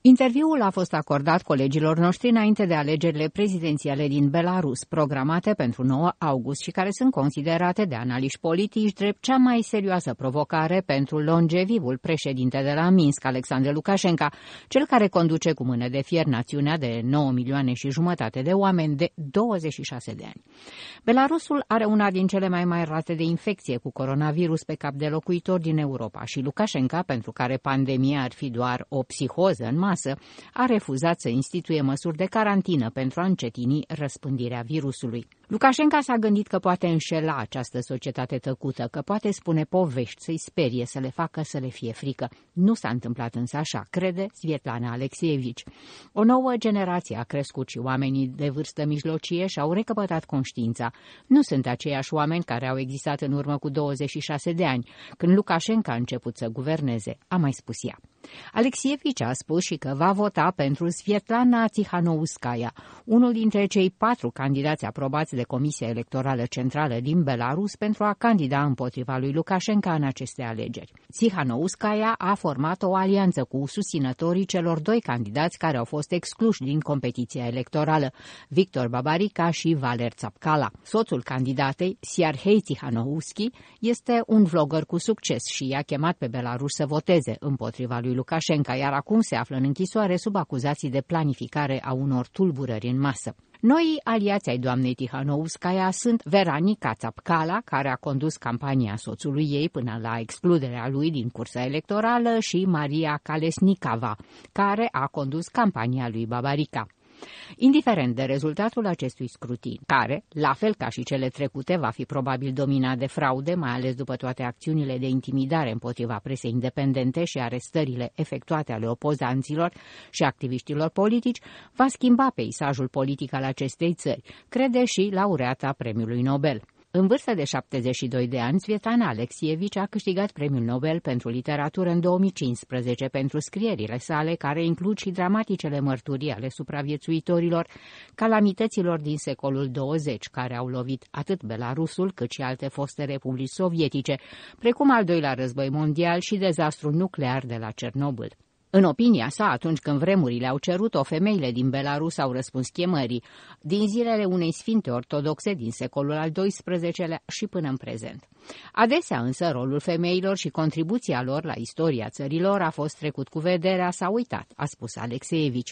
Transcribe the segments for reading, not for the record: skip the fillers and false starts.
Interviul a fost acordat colegilor noștri înainte de alegerile prezidențiale din Belarus, programate pentru 9 august și care sunt considerate de analiști politici drept cea mai serioasă provocare pentru longevivul președinte de la Minsk, Alexandru Lukashenko, cel care conduce cu mână de fier națiunea de 9 milioane și jumătate de oameni de 26 de ani. Belarusul are una din cele mai mari rate de infecție cu coronavirus pe cap de locuitor din Europa și Lukashenko, pentru care pandemia ar fi doar o psihoză în masă, a refuzat să instituie măsuri de carantină pentru a încetini răspândirea virusului. Lukashenko s-a gândit că poate înșela această societate tăcută, că poate spune povești să-i sperie, să le facă să le fie frică. Nu s-a întâmplat însă așa, crede Svetlana Alexievich. O nouă generație a crescut și oamenii de vârstă mijlocie și-au recăpătat conștiința. Nu sunt aceiași oameni care au existat în urmă cu 26 de ani, când Lukashenko a început să guverneze, a mai spus ea. Alexievich a spus și că va vota pentru Svetlana Tsikhanouskaya, unul dintre cei 4 candidați aprobați de Comisia Electorală Centrală din Belarus pentru a candida împotriva lui Lukashenko în aceste alegeri. Tsikhanouskaya a format o alianță cu susținătorii celor 2 candidați care au fost excluși din competiția electorală, Victor Babarika și Valer Tsapkala. Soțul candidatei, Serhei Tsikhanouski, este un vlogger cu succes și i-a chemat pe Belarus să voteze împotriva lui Lukashenko, iar acum se află în închisoare sub acuzații de planificare a unor tulburări în masă. Noi aliați ai doamnei Tsikhanouskaya sunt Veronika Tsapkala, care a condus campania soțului ei până la excluderea lui din cursa electorală, și Maria Kalesnikava, care a condus campania lui Babarika. Indiferent de rezultatul acestui scrutin, care, la fel ca și cele trecute, va fi probabil dominat de fraude, mai ales după toate acțiunile de intimidare împotriva presei independente și arestările efectuate ale opozanților și activiștilor politici, va schimba peisajul politic al acestei țări, crede și laureata Premiului Nobel. În vârstă de 72 de ani, Svetlana Alexievich a câștigat Premiul Nobel pentru literatură în 2015 pentru scrierile sale, care includ și dramaticele mărturii ale supraviețuitorilor calamităților din secolul 20, care au lovit atât Belarusul cât și alte foste republici sovietice, precum al Doilea Război Mondial și dezastrul nuclear de la Cernobâl. În opinia sa, atunci când vremurile au cerut-o, femeile din Belarus au răspuns chemării, din zilele unei sfinte ortodoxe din secolul al XII-lea și până în prezent. Adesea însă rolul femeilor și contribuția lor la istoria țărilor a fost trecut cu vederea sau uitat, a spus Alexievich.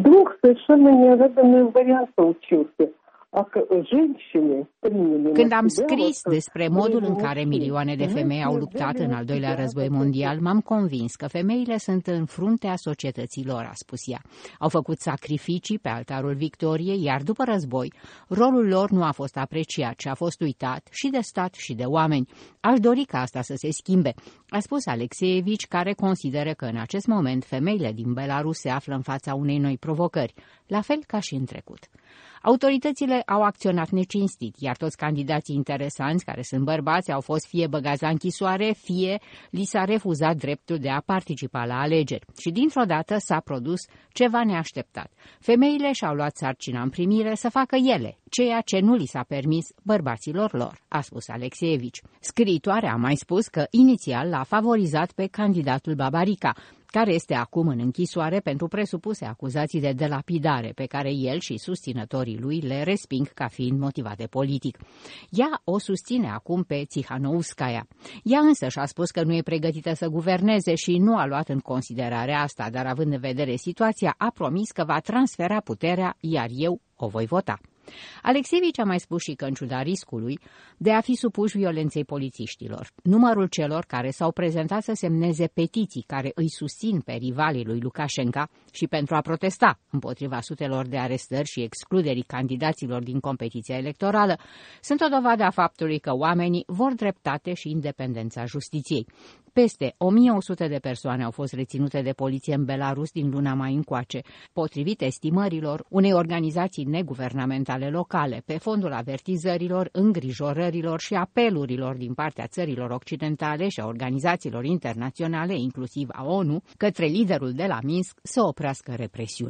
Când am scris despre modul în care milioane de femei au luptat în al Doilea Război Mondial, m-am convins că femeile sunt în fruntea societăților, a spus ea. Au făcut sacrificii pe altarul victoriei, iar după război, rolul lor nu a fost apreciat, ci a fost uitat și de stat și de oameni. Aș dori ca asta să se schimbe, a spus Alexievich, care consideră că în acest moment femeile din Belarus se află în fața unei noi provocări, la fel ca și în trecut. Autoritățile au acționat necinstit, iar toți candidații interesanți, care sunt bărbați, au fost fie băgați la închisoare, fie li s-a refuzat dreptul de a participa la alegeri. Și dintr-o dată s-a produs ceva neașteptat. Femeile și-au luat sarcina în primire să facă ele ceea ce nu li s-a permis bărbaților lor, a spus Alexievich. Scriitoarea a mai spus că inițial l-a favorizat pe candidatul Babarika, care este acum în închisoare pentru presupuse acuzații de delapidare, pe care el și susținătorii lui le resping ca fiind motivate politic. Ea o susține acum pe Tsikhanouskaya. Ea însă și-a spus că nu e pregătită să guverneze și nu a luat în considerare asta, dar având în vedere situația, a promis că va transfera puterea, iar eu o voi vota. Alexievich a mai spus și că, în ciuda riscului de a fi supuși violenței polițiștilor, numărul celor care s-au prezentat să semneze petiții care îi susțin pe rivalii lui Lukashenko și pentru a protesta împotriva sutelor de arestări și excluderii candidaților din competiția electorală, sunt o dovadă a faptului că oamenii vor dreptate și independența justiției. Peste 1100 de persoane au fost reținute de poliție în Belarus din luna mai încoace, potrivit estimărilor unei organizații neguvernamentale locale, pe fondul avertizărilor, îngrijorărilor și apelurilor din partea țărilor occidentale și a organizațiilor internaționale, inclusiv a ONU, către liderul de la Minsk să oprească represiunea.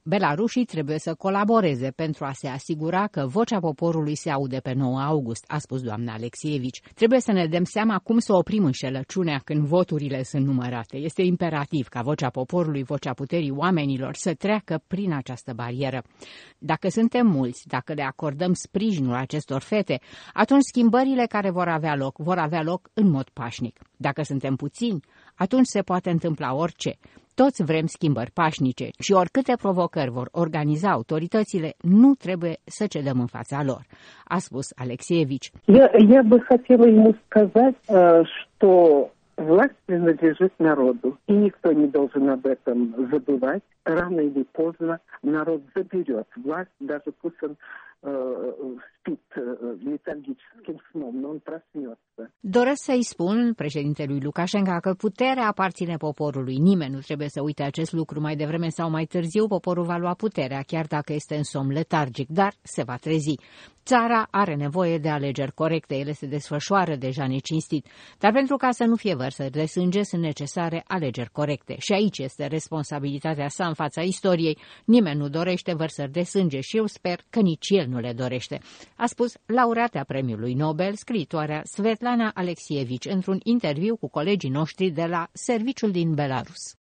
Belarușii trebuie să colaboreze pentru a se asigura că vocea poporului se aude pe 9 august, a spus doamna Alexievici. Trebuie să ne dăm seama cum să oprim înșelăciunea când voturile sunt numărate. Este imperativ ca vocea poporului, vocea puterii oamenilor să treacă prin această barieră. Dacă suntem mulți, dacă le acordăm sprijinul acestor fete, atunci schimbările care vor avea loc în mod pașnic. Dacă suntem puțini, atunci se poate întâmpla orice. Toți vrem schimbări pașnice și oricâte provocări vor organiza autoritățile, nu trebuie să cedăm în fața lor, a spus Alexievici. Я бы хотела ему сказать, что власть принадлежит народу, и никто не должен об этом забывать. Рано или поздно народ заберет власть, даже пусть он спит летаргическим сном, но он проснется. Doresc să-i spun președintelui Lukashenko că puterea aparține poporului. Nimeni nu trebuie să uite acest lucru. Mai devreme sau mai târziu, poporul va lua puterea, chiar dacă este în somn letargic, dar se va trezi. Țara are nevoie de alegeri corecte, ele se desfășoară deja necinstit, dar pentru ca să nu fie vărsări de sânge, sunt necesare alegeri corecte. Și aici este responsabilitatea sa în fața istoriei. Nimeni nu dorește vărsări de sânge și eu sper că nici el nu le dorește, a spus laureata premiului Nobel, scriitoarea Svetlana Alexievici, într-un interviu cu colegii noștri de la Serviciul din Belarus.